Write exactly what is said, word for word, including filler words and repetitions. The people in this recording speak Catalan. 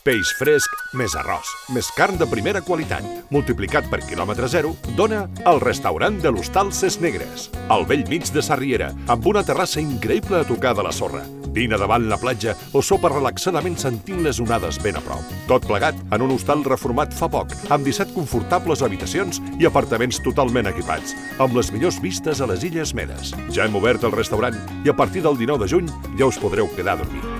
Peix fresc, més arròs, més carn de primera qualitat, multiplicat per quilòmetre zero, dona el restaurant de l'Hostal Ses Negres, al bell mig de Sarriera, amb una terrassa increïble a tocar de la sorra. Vine davant la platja o sopa relaxadament sentint les onades ben a prop. Tot plegat en un hostal reformat fa poc, amb disset confortables habitacions i apartaments totalment equipats, amb les millors vistes a les Illes Medes. Ja hem obert el restaurant i a partir del dinou de juny ja us podreu quedar a dormir.